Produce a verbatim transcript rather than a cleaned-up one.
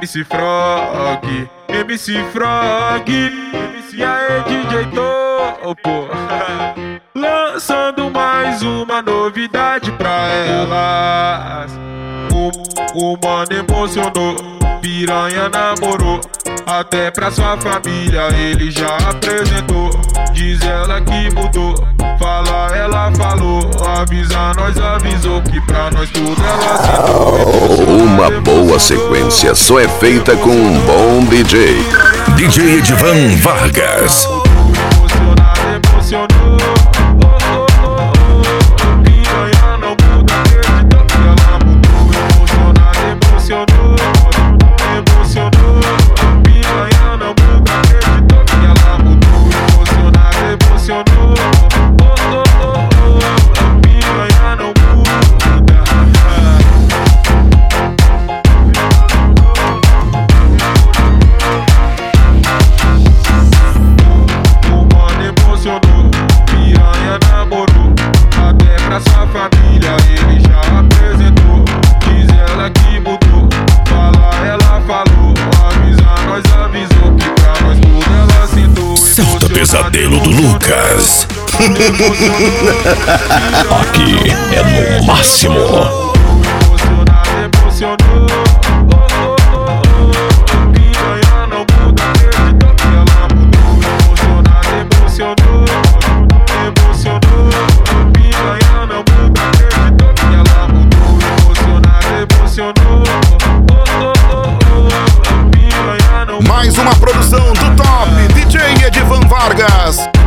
M C Frog, M C Frog, e aí D J Topo, lançando mais uma novidade pra elas. O, o mano emocionou, piranha namorou, até pra sua família ele já apresentou. Diz ela que mudou, fala ela falou, avisa nós avisou que pra nós tudo ela assinou. Uma boa sequência só é feita com um bom D J. D J Edivan Vargas. Emocionado, emocionou, oh, oh, oh, oh. Piranha não muda, acreditou que ela mudou. Emocionado, emocionou, emocionou. Piranha não muda, acreditou que ela mudou. Emocionado, emocionou, oh, oh, oh, oh. Piranha não muda. Piranha namorou, até pra sua família ele já apresentou. Diz ela que mudou, fala ela falou, avisa nós avisou que pra nós tudo ela sentou. Certo pesadelo do Lucas. Aqui é no máximo. Emocionado, emocionou, oh, oh, oh, oh. Piranha não muda, acreditou que ela mudou. Emocionado, emocionou, emocionou. Piranha não muda, acreditou que ela mudou. Emocionado, emocionou, oh, oh, oh, oh. Piranha não muda. Mais uma produção do top D J Edivan Vargas.